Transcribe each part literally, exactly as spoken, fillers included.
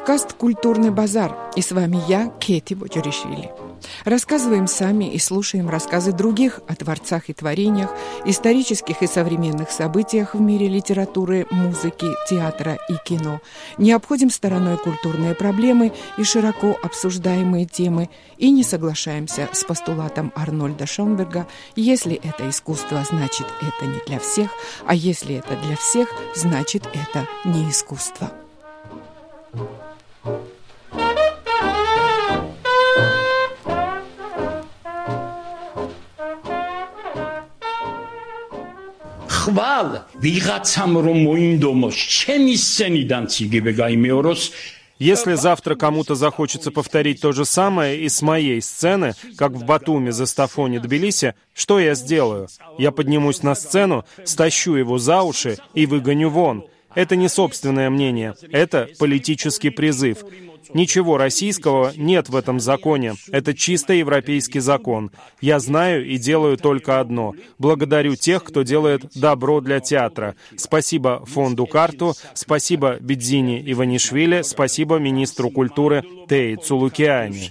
подкаст «Культурный базар». И с вами я, Кети Боджоришвили. Рассказываем сами и слушаем рассказы других о творцах и творениях, исторических и современных событиях в мире литературы, музыки, театра и кино. Не обходим стороной культурные проблемы и широко обсуждаемые темы, и не соглашаемся с постулатом Арнольда Шонберга: если это искусство, значит это не для всех, а если это для всех, значит это не искусство. ხვალ ვიღაცამ რომ მოინდომოს ჩემი სცენიდან ციგები გაიმეოროს. Если завтра кому-то захочется повторить то же самое и с моей сцены, как в Батуми, Застафоне, Тбилиси, что я сделаю? Я поднимусь на сцену, стащу его за уши и выгоню вон. Это не собственное мнение, это политический призыв. Ничего российского нет в этом законе. Это чисто европейский закон. Я знаю и делаю только одно. Благодарю тех, кто делает добро для театра. Спасибо фонду «Карту», спасибо Бидзине Иванишвили, спасибо министру культуры Теи Цулукиани.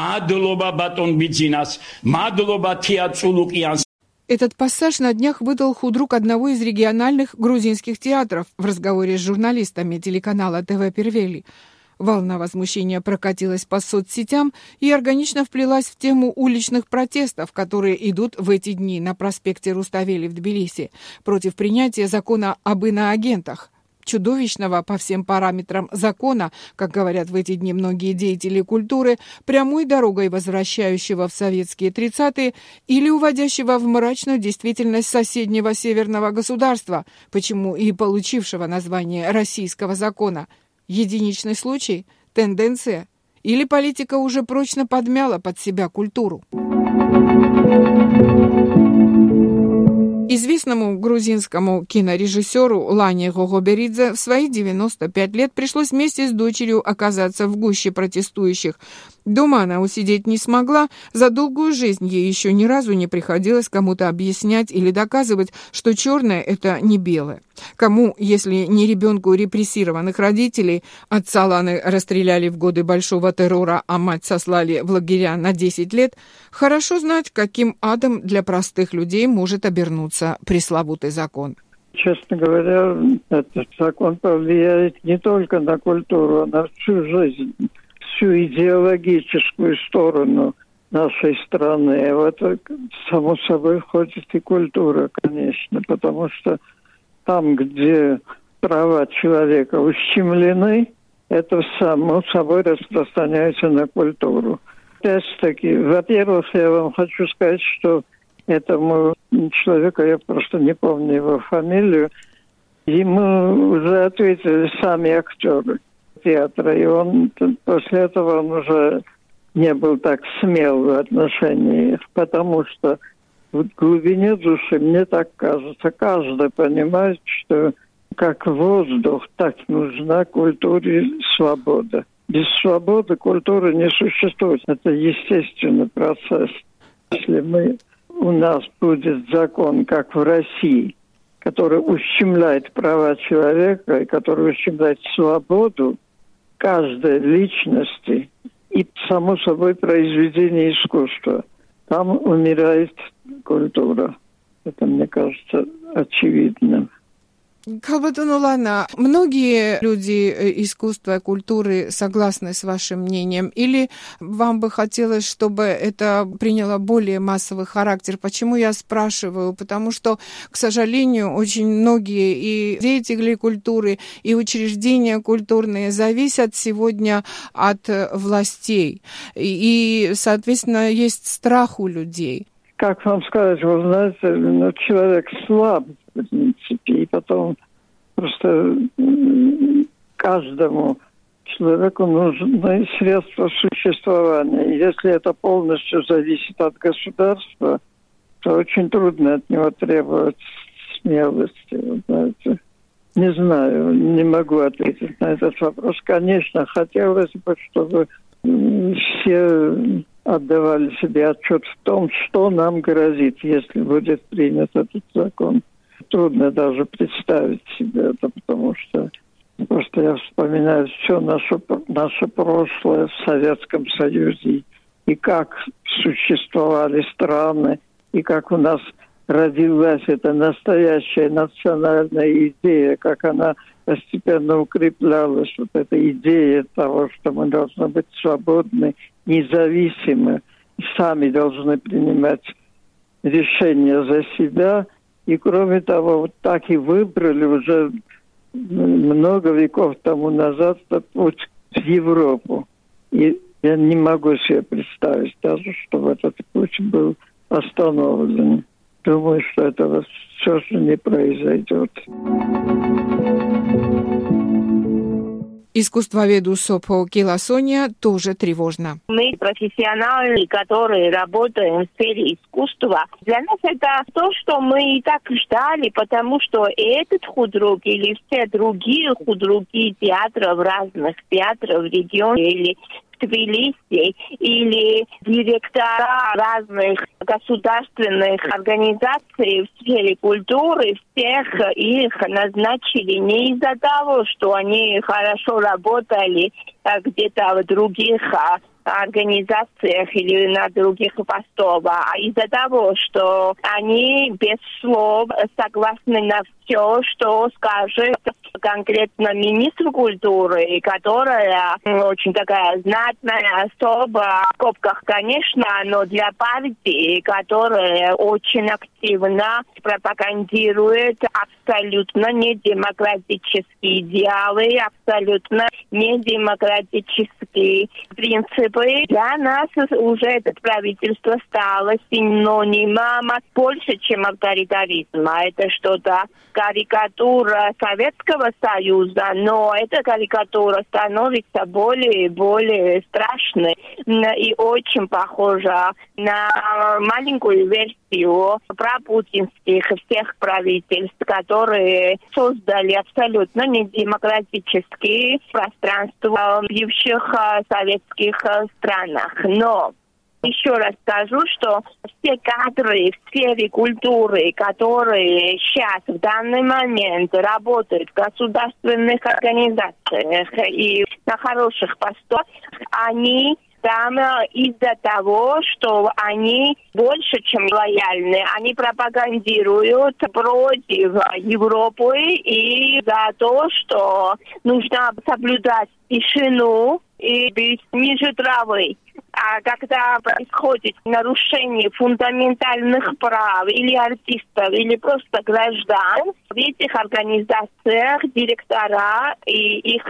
Этот пассаж на днях выдал худрук одного из региональных грузинских театров в разговоре с журналистами телеканала ТВ Первели. Волна возмущения прокатилась по соцсетям и органично вплелась в тему уличных протестов, которые идут в эти дни на проспекте Руставели в Тбилиси против принятия закона об иноагентах. Чудовищного по всем параметрам закона, как говорят в эти дни многие деятели культуры, прямой дорогой возвращающего в советские тридцатые или уводящего в мрачную действительность соседнего северного государства, почему и получившего название российского закона. Единичный случай, тенденция, или политика уже прочно подмяла под себя культуру? Известному грузинскому кинорежиссеру Лане Гогоберидзе в свои девяносто пять лет пришлось вместе с дочерью оказаться в гуще протестующих. Дома она усидеть не смогла, за долгую жизнь ей еще ни разу не приходилось кому-то объяснять или доказывать, что черное — это не белое. Кому, если не ребенку репрессированных родителей, отца Ланы расстреляли в годы большого террора, а мать сослали в лагеря на десять лет, хорошо знать, каким адом для простых людей может обернуться пресловутый закон. Честно говоря, этот закон повлияет не только на культуру, а на всю жизнь, всю идеологическую сторону нашей страны. В это, само собой, входит и культура, конечно, потому что там, где права человека ущемлены, это само собой распространяется на культуру. Опять-таки, во-первых, я вам хочу сказать, что этому человеку, я просто не помню его фамилию, ему уже ответили сами актеры театра, и он после этого он уже не был так смел в отношении, потому что в глубине души, мне так кажется, каждый понимает, что как воздух, так нужна культуре свобода. Без свободы культуры не существует. Это естественный процесс. Если мы, у нас будет закон, как в России, который ущемляет права человека и который ущемляет свободу каждой личности и, само собой, произведение искусства, там умирает культура. Это, мне кажется, очевидным. Калбатунулана, многие люди искусства и культуры согласны с вашим мнением? Или вам бы хотелось, чтобы это приняло более массовый характер? Почему я спрашиваю? Потому что, к сожалению, очень многие и деятели культуры, и учреждения культурные зависят сегодня от властей. И, соответственно, есть страх у людей. Как вам сказать, вы знаете, ну, человек слаб, в принципе, и потом просто каждому человеку нужны средства существования. Если это полностью зависит от государства, то очень трудно от него требовать смелости. Знаете. Не знаю, не могу ответить на этот вопрос. Конечно, хотелось бы, чтобы все отдавали себе отчет в том, что нам грозит, если будет принят этот закон. Трудно даже представить себе это, потому что Просто я вспоминаю все наше, наше прошлое в Советском Союзе, и как существовали страны, и как у нас родилась эта настоящая национальная идея, как она постепенно укреплялась, вот эта идея того, что мы должны быть свободны, независимы, сами должны принимать решения за себя. И кроме того, вот так и выбрали уже много веков тому назад путь в Европу. И я не могу себе представить даже, что этот путь был остановлен. Думаю, что этого все же не произойдет. Искусствоведу Сопо Киласония тоже тревожно. Мы профессионалы, которые работаем в сфере искусства. Для нас это то, что мы и так ждали, потому что этот худрук или все другие худруки театров, разных театров в регионе или Тбилиси, или директора разных государственных организаций в сфере культуры, всех их назначили не из-за того, что они хорошо работали где-то в других организациях или на других постах, а из-за того, что они без слов согласны на все, что скажет конкретно министр культуры, которая очень такая знатная особа, в скобках, конечно, но для партии, которая очень активно пропагандирует абсолютно недемократические идеалы, абсолютно недемократические принципы. Для нас уже это правительство стало синонимом больше, чем авторитаризма. Это что-то карикатура Советского Союза, но эта карикатура становится более и более страшной и очень похожа на маленькую версию пропутинских всех правительств, которые создали абсолютно недемократические пространства в бывших советских странах. Но еще раз скажу, что все кадры в сфере культуры, которые сейчас, в данный момент, работают в государственных организациях и на хороших постах, они там из-за того, что они больше, чем лояльны. Они пропагандируют против Европы и за то, что нужно соблюдать тишину и быть ниже травы. А когда происходит нарушение фундаментальных прав или артистов, или просто граждан, в этих организациях директора и их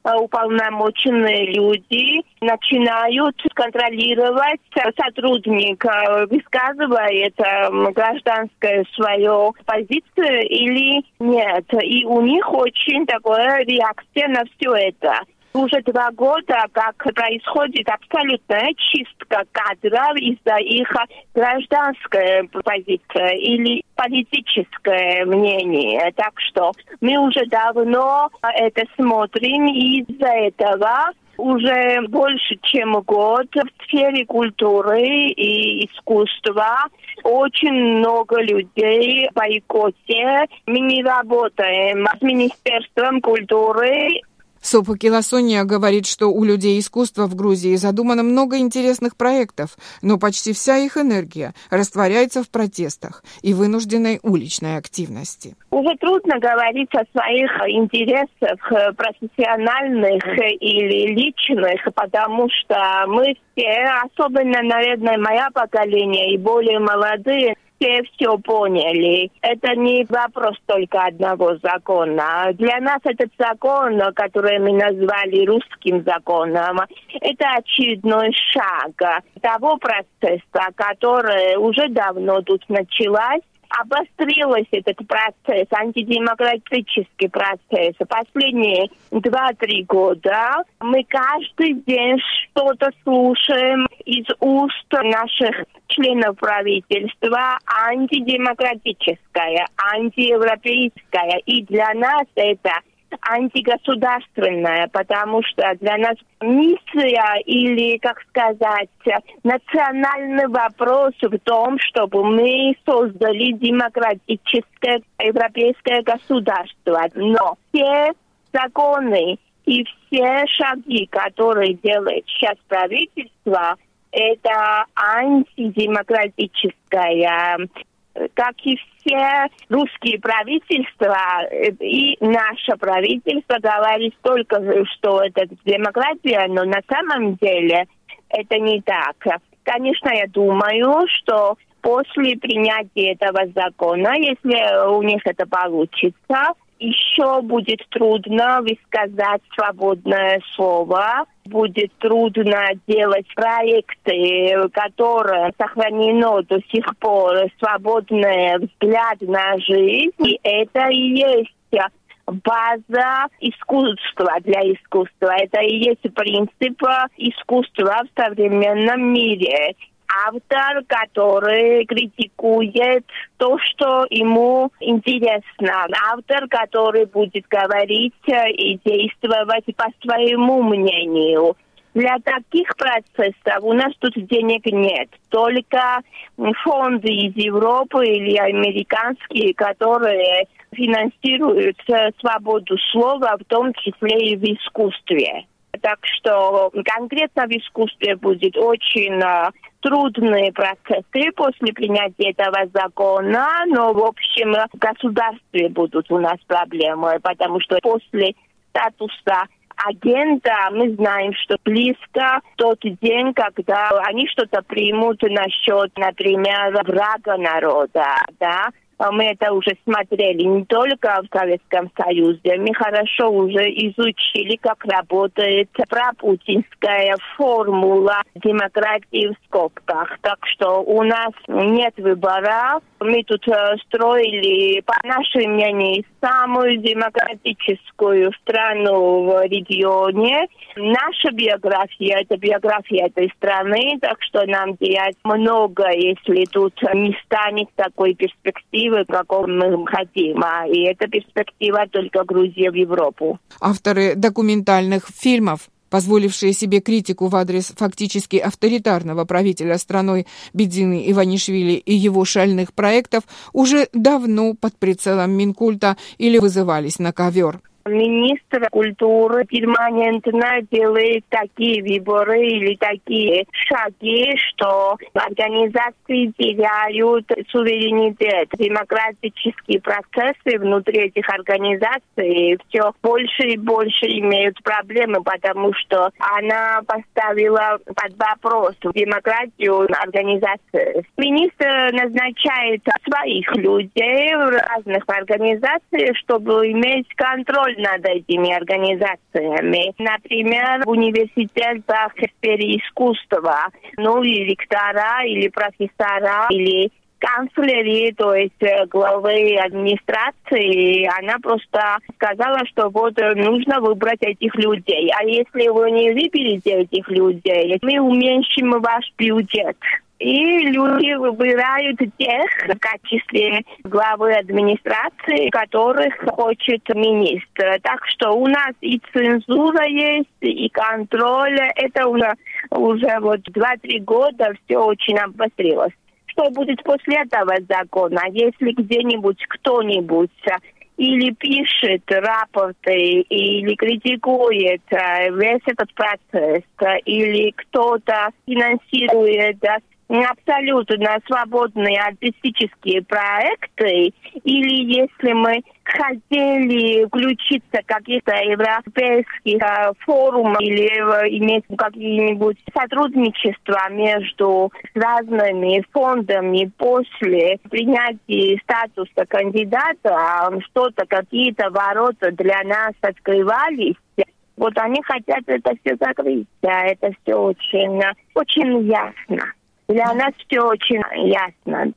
уполномоченные люди начинают контролировать сотрудник, высказывает гражданское свою позицию или нет. И у них очень такая реакция на все это. Уже два года, как происходит абсолютная чистка кадров из-за их гражданской позиции или политическое мнение. Так что мы уже давно это смотрим, и из-за этого уже больше, чем год в сфере культуры и искусства очень много людей в бойкоте. Мы не работаем с Министерством культуры. Сопо Киласония говорит, что у людей искусства в Грузии задумано много интересных проектов, но почти вся их энергия растворяется в протестах и вынужденной уличной активности. Уже трудно говорить о своих интересах профессиональных или личных, потому что мы все, особенно, наверное, мое поколение и более молодые, все все поняли. Это не вопрос только одного закона. Для нас этот закон, который мы назвали русским законом, это очередной шаг того процесса, который уже давно тут началась. Обострился этот процесс, антидемократический процесс. Последние два-три года мы каждый день что-то слушаем из уст наших членов правительства антидемократическое, антиевропейское. И для нас это антигосударственная, потому что для нас миссия или, как сказать, национальный вопрос в том, чтобы мы создали демократическое европейское государство. Но все законы и все шаги, которые делает сейчас правительство, это антидемократическое. Как и все русские правительства, и наше правительство говорит только, что это демократия, но на самом деле это не так. Конечно, я думаю, что после принятия этого закона, если у них это получится, еще будет трудно высказать свободное слово, будет трудно делать проекты, которые сохранено до сих пор свободный взгляд на жизнь. И это и есть база искусства для искусства. Это и есть принцип искусства в современном мире. Автор, который критикует то, что ему интересно. Автор, который будет говорить и действовать по своему мнению. Для таких процессов у нас тут денег нет. Только фонды из Европы или американские, которые финансируют свободу слова, в том числе и в искусстве. Так что конкретно в искусстве будет очень uh, трудные процессы после принятия этого закона, но в общем в государстве будут у нас проблемы, потому что после статуса агента мы знаем, что близко тот день, когда они что-то примут насчет, например, врага народа, да. Мы это уже смотрели не только в Советском Союзе. Мы хорошо уже изучили, как работает пропутинская формула демократии в скобках. Так что у нас нет выбора. Мы тут строили, по нашему мнению, самую демократическую страну в регионе. Наша биография – это биография этой страны, так что нам делать много, если тут не станет такой перспективы, какого мы хотим. И эта перспектива только Грузия в Европу. Авторы документальных фильмов, позволившие себе критику в адрес фактически авторитарного правителя страной Бидзины Иванишвили и его шальных проектов, уже давно под прицелом Минкульта или вызывались на ковер. Министр культуры перманентно делает такие выборы или такие шаги, что организации теряют суверенитет. Демократические процессы внутри этих организаций все больше и больше имеют проблемы, потому что она поставила под вопрос демократию организации. Министр назначает своих людей в разных организациях, чтобы иметь контроль над этими организациями. Например, в университетах в сфере искусства, ну и ректора, или профессора, или канцлеры, то есть главы администрации, она просто сказала, что вот нужно выбрать этих людей. А если вы не выберете этих людей, мы уменьшим ваш бюджет. И люди выбирают тех в качестве главы администрации, которых хочет министр. Так что у нас и цензура есть, и контроль. Это уже, уже вот два-три года все очень обострилось. Что будет после этого закона? Если где-нибудь кто-нибудь или пишет рапорты, или критикует весь этот процесс, или кто-то финансирует абсолютно свободные артистические проекты, или если мы хотели включиться в каких-то европейских э, форумах или э, иметь какие-нибудь сотрудничества между разными фондами после принятия статуса кандидата, что-то, какие-то ворота для нас открывались. Вот они хотят это все закрыть. Это все очень, очень ясно. Для нас все очень ясно.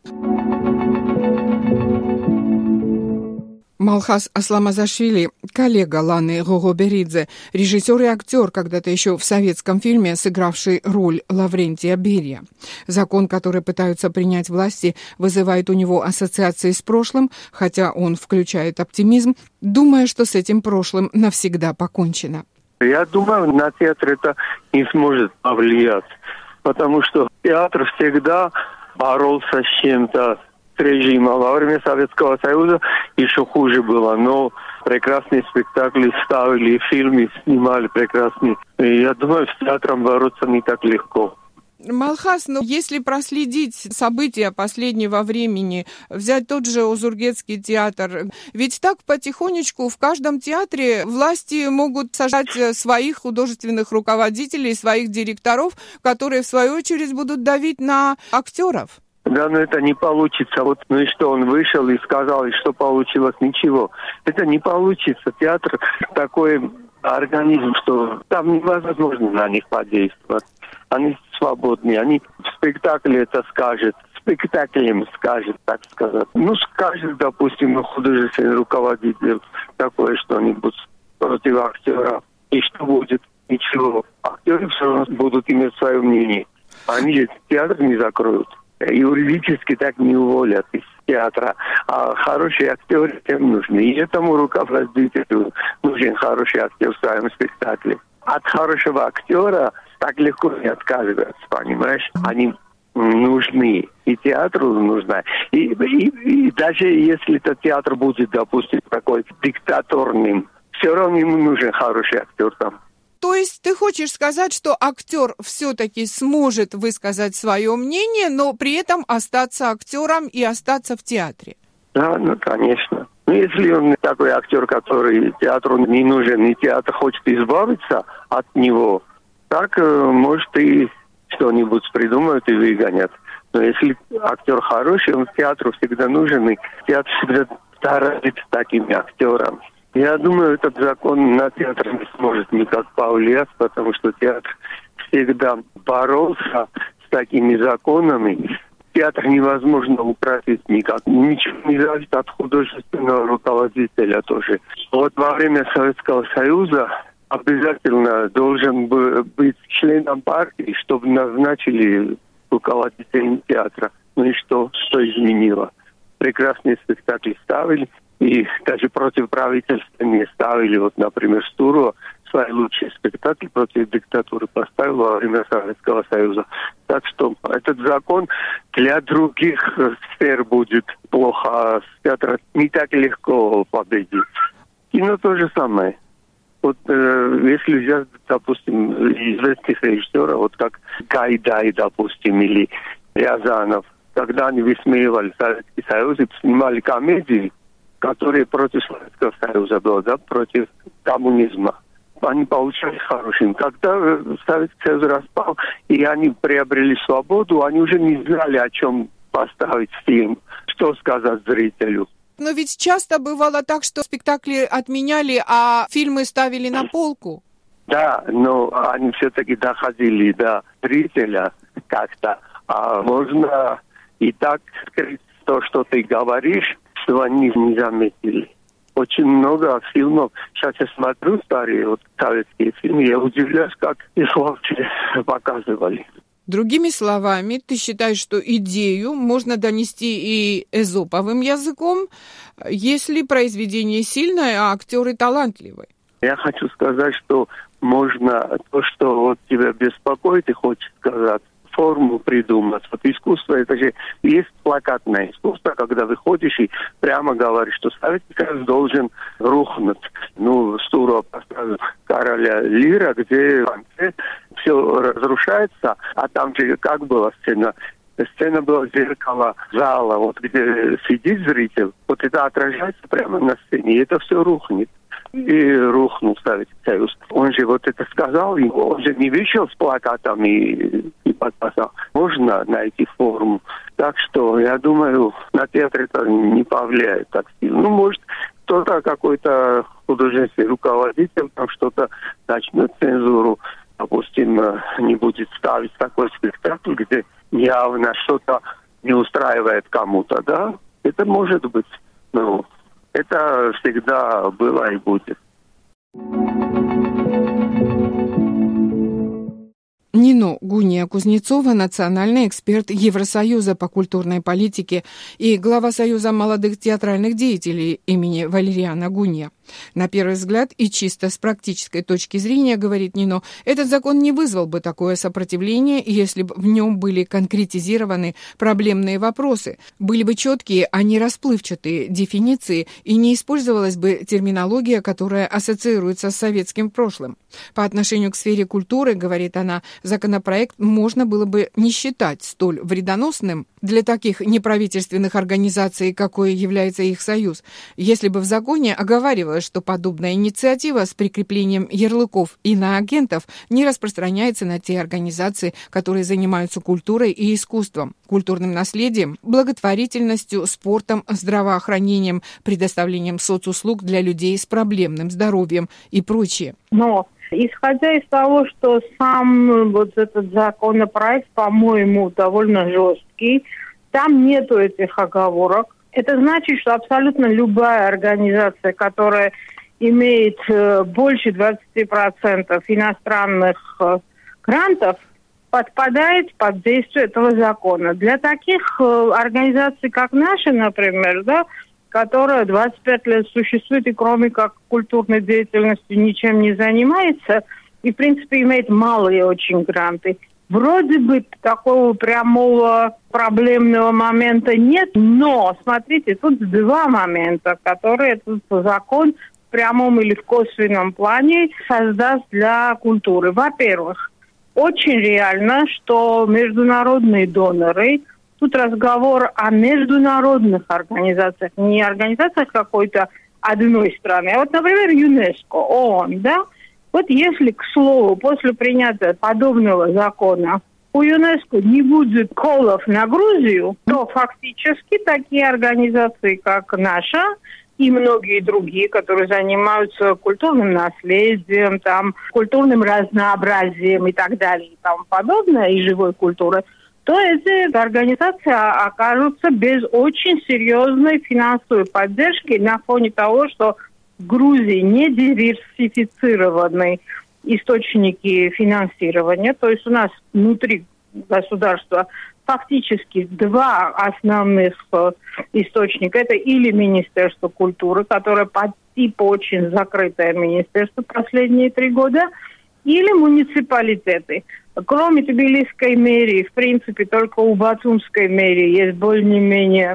Малхас Асламазашвили, коллега Ланы Гогоберидзе, режиссер и актер, когда-то еще в советском фильме, сыгравший роль Лаврентия Берия. Закон, который пытаются принять власти, вызывает у него ассоциации с прошлым, хотя он включает оптимизм, думая, что с этим прошлым навсегда покончено. Я думаю, на театр это не сможет повлиять, потому что театр всегда боролся с чем-то, с режимом. Во время Советского Союза еще хуже было, но прекрасные спектакли ставили, фильмы снимали прекрасные. И я думаю, с театром бороться не так легко. Малхас, но если проследить события последнего времени, взять тот же Озургетский театр, ведь так потихонечку в каждом театре власти могут сажать своих художественных руководителей, своих директоров, которые в свою очередь будут давить на актеров. Да, но это не получится. Вот, ну и что, он вышел и сказал, и что получилось? Ничего. Это не получится. Театр такой организм, что там невозможно на них подействовать. Они свободны, они в спектакле это скажут, спектаклем скажет, так сказать. Ну, скажет, допустим, художественный руководитель такое что-нибудь против актера. И что будет? Ничего. Актеры все равно будут иметь свое мнение. Они театр не закроют. Юридически так не уволят из театра. А хорошие актеры тем нужны. И этому руководителю нужен хороший актер в своем спектакле. От хорошего актера так легко не отказываются, понимаешь? Они нужны. И театру нужна. И, и, и даже если этот театр будет, допустим, такой диктаторным, все равно ему нужен хороший актер там. То есть ты хочешь сказать, что актер все-таки сможет высказать свое мнение, но при этом остаться актером и остаться в театре? Да, ну, конечно. Ну, если он такой актер, который театру не нужен, и театр хочет избавиться от него, так, может, и что-нибудь придумают и выгонят. Но если актер хороший, он театру всегда нужен, и театр всегда старается такими актерами. Я думаю, этот закон на театр не сможет никак повлиять, потому что театр всегда боролся с такими законами. Театр невозможно упростить никак. Ничего не зависит от художественного руководителя тоже. Вот во время Советского Союза обязательно должен быть членом партии, чтобы назначили руководителем театра. Ну и что? Что изменило? Прекрасные спектакли ставили. И даже против правительства не ставили. Вот, например, Стурова свои лучшие спектакли против диктатуры поставил во время Советского Союза. Так что этот закон для других сфер будет плохо, а с театра не так легко победить. Кино то же самое. Вот э, если взять, допустим, известных режиссеров, вот как Гайдай, допустим, или Рязанов, когда они высмеивали Советский Союз и снимали комедии, которые против Советского Союза были, да, против коммунизма. Они получали хорошим. Когда Советский Союз распал, и они приобрели свободу, они уже не знали, о чем поставить фильм, что сказать зрителю. Но ведь часто бывало так, что спектакли отменяли, а фильмы ставили на полку. Да, но они все-таки доходили до зрителя как-то. А можно и так скрыть то, что ты говоришь, что они не заметили. Очень много фильмов. Сейчас я смотрю старые вот, советские фильмы, я удивляюсь, как их вообще показывали. Другими словами, ты считаешь, что идею можно донести и эзоповым языком, если произведение сильное, а актеры талантливые? Я хочу сказать, что можно то, что вот тебя беспокоит и хочет сказать, форму придумать. Вот искусство, это же есть плакатное искусство, когда выходишь и прямо говоришь, что Советский Союз должен рухнуть. Ну, Стуров поставил «Короля Лира», где в конце все разрушается, а там же как была сцена? Сцена была зеркало зала, вот где сидит зритель, вот это отражается прямо на сцене, и это все рухнет. И рухнул Советский Союз. Он же вот это сказал, и он же не вышел с плакатами и, и подписал. Можно найти форму. Так что, я думаю, на театр это не повлияет так сильно. Ну, может, кто-то, какой-то художественный руководитель, там что-то начнет цензуру. Допустим, не будет ставить такой спектакль, где явно что-то не устраивает кому-то, да? Это может быть, ну... Это всегда было и будет. Нино Гуния Кузнецова, национальный эксперт Евросоюза по культурной политике и глава Союза молодых театральных деятелей имени Валериана Гуния. На первый взгляд и чисто с практической точки зрения, говорит Нино, этот закон не вызвал бы такое сопротивление, если бы в нем были конкретизированы проблемные вопросы, были бы четкие, а не расплывчатые дефиниции и не использовалась бы терминология, которая ассоциируется с советским прошлым. По отношению к сфере культуры, говорит она, законопроект можно было бы не считать столь вредоносным для таких неправительственных организаций, какой является их союз, если бы в законе оговаривалось, что подобная инициатива с прикреплением ярлыков иноагентов не распространяется на те организации, которые занимаются культурой и искусством, культурным наследием, благотворительностью, спортом, здравоохранением, предоставлением соцуслуг для людей с проблемным здоровьем и прочее. Но исходя из того, что сам вот этот законопроект, по-моему, довольно жесткий, там нету этих оговорок. Это значит, что абсолютно любая организация, которая имеет э, больше двадцати процентов иностранных э, грантов, подпадает под действие этого закона. Для таких э, организаций, как наша, например, да, которая двадцать пять лет существует и кроме как культурной деятельностью ничем не занимается, и, в принципе, имеет малые очень гранты. Вроде бы такого прямого проблемного момента нет, но, смотрите, тут два момента, которые этот закон в прямом или в косвенном плане создаст для культуры. Во-первых, очень реально, что международные доноры, тут разговор о международных организациях, не организациях какой-то одной страны, а вот, например, ЮНЕСКО, ООН, да? Вот если, к слову, после принятия подобного закона у ЮНЕСКО не будет колов на Грузию, то фактически такие организации, как наша, и многие другие, которые занимаются культурным наследием, там, культурным разнообразием и так далее, и тому подобное, и живой культурой, то эти организации окажутся без очень серьезной финансовой поддержки на фоне того, что в Грузии не диверсифицированы источники финансирования. То есть у нас внутри государства фактически два основных э, источника. Это или Министерство культуры, которое по типу очень закрытое министерство последние три года, или муниципалитеты. Кроме Тбилисской мэрии, в принципе, только у Батумской мэрии есть более-менее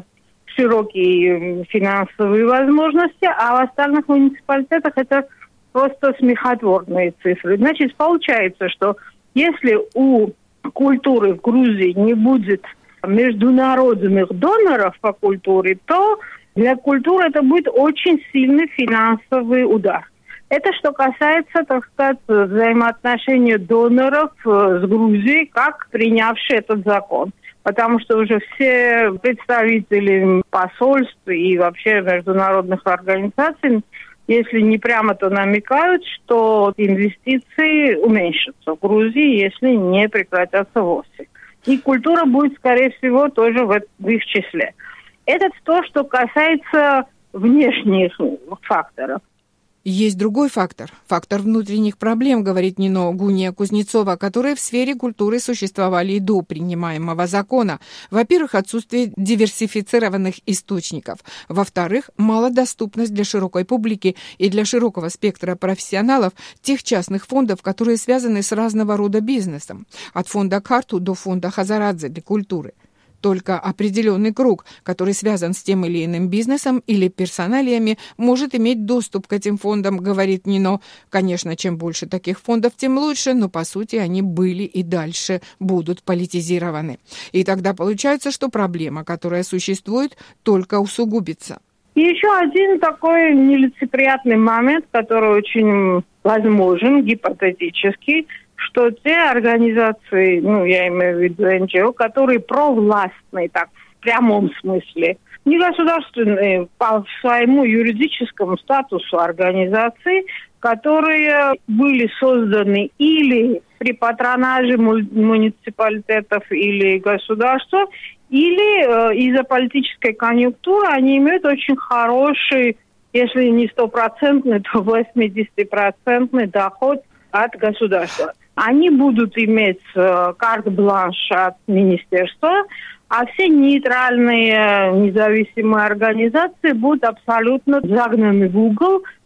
широкие финансовые возможности, а в остальных муниципалитетах это просто смехотворные цифры. Значит, получается, что если у культуры в Грузии не будет международных доноров по культуре, то для культуры это будет очень сильный финансовый удар. Это что касается, так сказать, взаимоотношений доноров с Грузией, как принявший этот закон. Потому что уже все представители посольств и вообще международных организаций, если не прямо, то намекают, что инвестиции уменьшатся в Грузии, если не прекратятся вовсе. И культура будет, скорее всего, тоже в, в их числе. Это то, что касается внешних факторов. Есть другой фактор. Фактор внутренних проблем, говорит Нино Гуния Кузнецова, которые в сфере культуры существовали и до принимаемого закона. Во-первых, отсутствие диверсифицированных источников. Во-вторых, малодоступность для широкой публики и для широкого спектра профессионалов тех частных фондов, которые связаны с разного рода бизнесом. От фонда Карту до фонда Хазарадзе для культуры. Только определенный круг, который связан с тем или иным бизнесом или персоналиями, может иметь доступ к этим фондам, говорит Нино. Конечно, чем больше таких фондов, тем лучше, но по сути они были и дальше будут политизированы. И тогда получается, что проблема, которая существует, только усугубится. И еще один такой нелицеприятный момент, который очень возможен, гипотетический, что те организации, ну, я имею в виду эн джи о, которые провластные, так, в прямом смысле, не государственные по своему юридическому статусу организации, которые были созданы или при патронаже муниципалитетов или государства, или э, из-за политической конъюнктуры, они имеют очень хороший, если не стопроцентный, то восьмидесятипроцентный доход от государства. Они будут иметь э, карт-бланш от министерства, а все нейтральные независимые организации будут абсолютно загнаны в угол,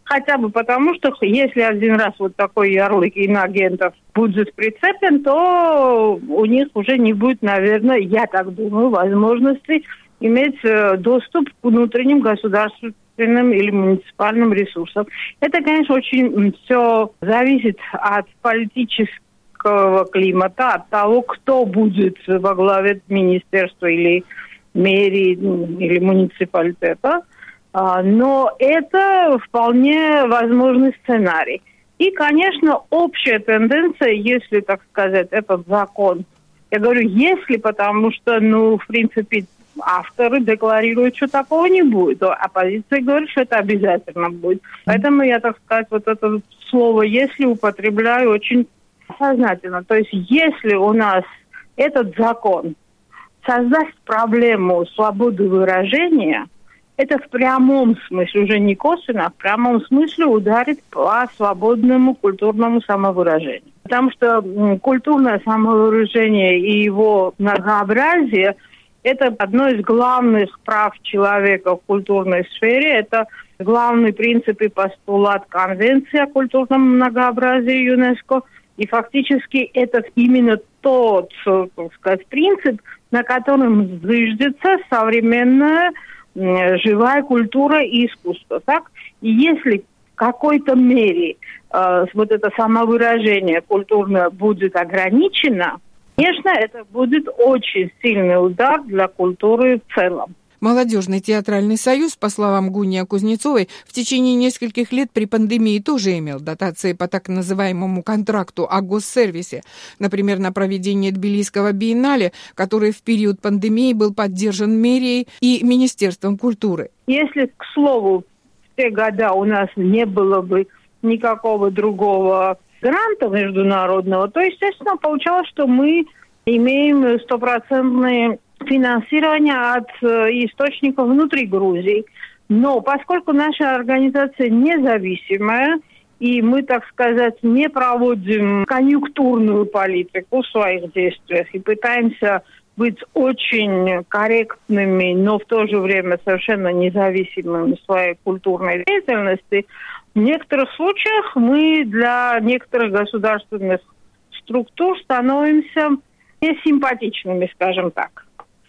Хотя бы потому, что если один раз вот такой ярлык иноагентов будет прицеплен, то у них уже не будет, наверное, я так думаю, возможности иметь доступ к внутренним государственным или муниципальным ресурсам. Это, конечно, очень все зависит от политического климата, от того, кто будет во главе министерства или мэрии или муниципалитета. Но это вполне возможный сценарий. И, конечно, общая тенденция, если, так сказать, этот закон, я говорю, если, потому что, ну, в принципе, авторы декларируют, что такого не будет, то оппозиция говорит, что это обязательно будет. Поэтому я, так сказать, вот это слово «если» употребляю очень сознательно. То есть, если у нас этот закон создаст проблему свободы выражения, это в прямом смысле, уже не косвенно, а в прямом смысле ударит по свободному культурному самовыражению. Потому что культурное самовыражение и его многообразие – это одно из главных прав человека в культурной сфере. Это главный принцип и постулат Конвенции о культурном многообразии ЮНЕСКО. И фактически это именно тот, так сказать, принцип, на котором зиждется современная живая культура и искусство, так? И если в какой-то мере э, вот это самовыражение культурное будет ограничено, конечно, это будет очень сильный удар для культуры в целом. Молодежный театральный союз, по словам Гуния Кузнецовой, в течение нескольких лет при пандемии тоже имел дотации по так называемому контракту о госсервисе. Например, на проведение Тбилисского биеннале, который в период пандемии был поддержан мэрией и Министерством культуры. Если, к слову, в те года у нас не было бы никакого другого гранта международного, то, естественно, получалось, что мы имеем стопроцентные финансирование от э, источников внутри Грузии. Но поскольку наша организация независимая, и мы, так сказать, не проводим конъюнктурную политику в своих действиях и пытаемся быть очень корректными, но в то же время совершенно независимыми в своей культурной деятельности, в некоторых случаях мы для некоторых государственных структур становимся несимпатичными, скажем так.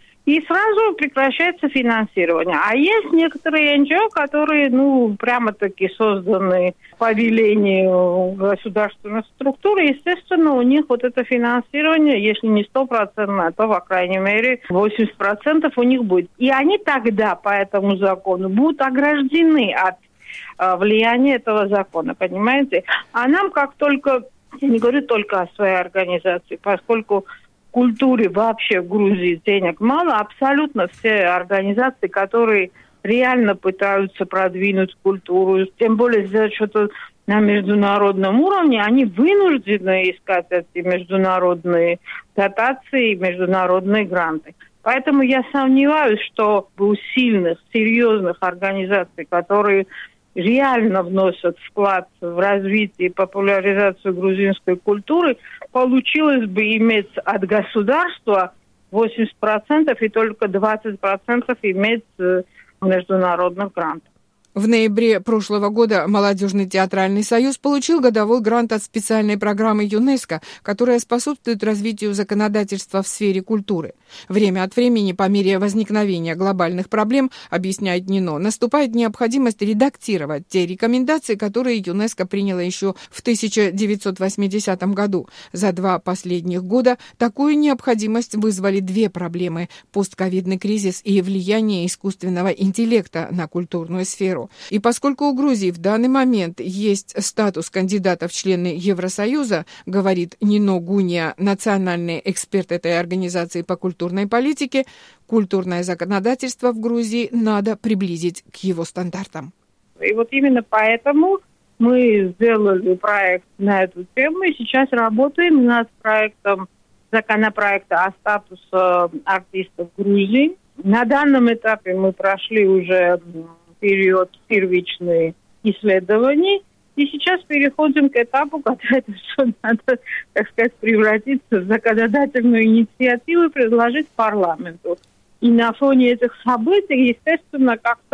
И сразу прекращается финансирование. А есть некоторые эн джи о, которые, ну, прямо-таки созданы по велению государственных структур. И, естественно, у них вот это финансирование, если не стопроцентное, то, по крайней мере, восемьдесят процентов у них будет. И они тогда по этому закону будут ограждены от э, влияния этого закона, понимаете? А нам как только, я не говорю только о своей организации, поскольку в культуре вообще в Грузии денег мало, абсолютно все организации, которые реально пытаются продвинуть культуру, тем более сделать что-то на международном уровне, они вынуждены искать эти международные дотации, международные гранты. Поэтому я сомневаюсь, что у сильных, серьезных организаций, которые реально вносят вклад в развитие и популяризацию грузинской культуры, получилось бы иметь от государства восемьдесят процентов и только двадцать процентов иметь международных грантов. В ноябре прошлого года Молодежный театральный союз получил годовой грант от специальной программы ЮНЕСКО, которая способствует развитию законодательства в сфере культуры. Время от времени, по мере возникновения глобальных проблем, объясняет Нино, наступает необходимость редактировать те рекомендации, которые ЮНЕСКО приняло еще в тысяча девятьсот восьмидесятом году. За два последних года такую необходимость вызвали две проблемы – постковидный кризис и влияние искусственного интеллекта на культурную сферу. И поскольку у Грузии в данный момент есть статус кандидата в члены Евросоюза, говорит Нино Гуния, национальный эксперт этой организации по культурной политике, культурное законодательство в Грузии надо приблизить к его стандартам. И вот именно поэтому мы сделали проект на эту тему и сейчас работаем над проектом законопроекта о статусе артистов Грузии. На данном этапе мы прошли уже период первичных исследований. И сейчас переходим к этапу, когда это все надо, так сказать, превратиться в законодательную инициативу и предложить парламенту. И на фоне этих событий, естественно, как-то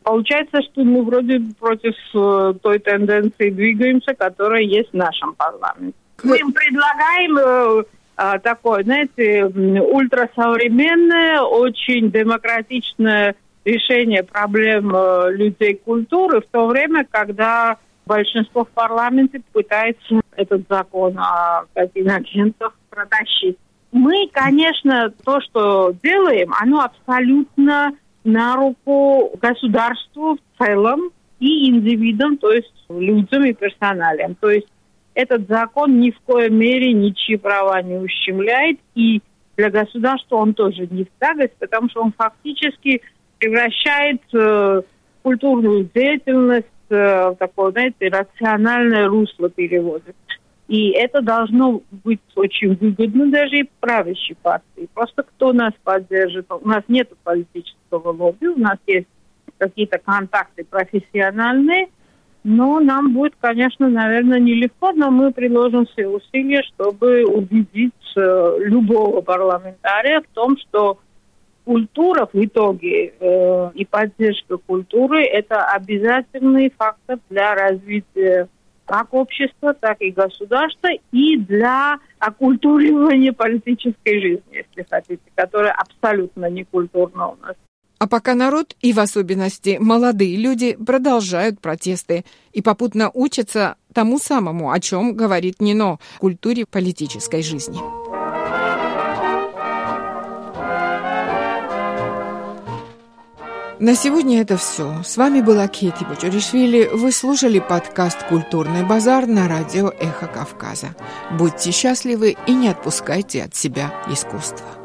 Получается, что мы вроде против э, той тенденции двигаемся, которая есть в нашем парламенте. Мы им предлагаем э, э, такое, знаете, ультрасовременное, очень демократичное решение проблем э, людей культуры, в то время, когда большинство в парламенте пытается этот закон о иноагентах протащить. Мы, конечно, то, что делаем, оно абсолютно на руку государству в целом и индивидам, то есть людям и персоналям. То есть этот закон ни в коей мере ничьи права не ущемляет, и для государства он тоже не в тягость, потому что он фактически превращает э, культурную деятельность э, в такое, знаете, рациональное русло переводит. И это должно быть очень выгодно даже и правящей партии. Просто кто нас поддержит? У нас нет политического лобби, у нас есть какие-то контакты профессиональные, но нам будет, конечно, наверное, нелегко, но мы приложим все усилия, чтобы убедить э, любого парламентария в том, что культура в итоге э, и поддержка культуры – это обязательный фактор для развития как общества, так и государства, и для оккультуривания политической жизни, если хотите, которая абсолютно некультурна у нас. А пока народ, и в особенности молодые люди, продолжают протесты и попутно учатся тому самому, о чем говорит Нино, культуре политической жизни. На сегодня это все. С вами была Кети Бочуришвили. Вы слушали подкаст «Культурный базар» на радио «Эхо Кавказа». Будьте счастливы и не отпускайте от себя искусство.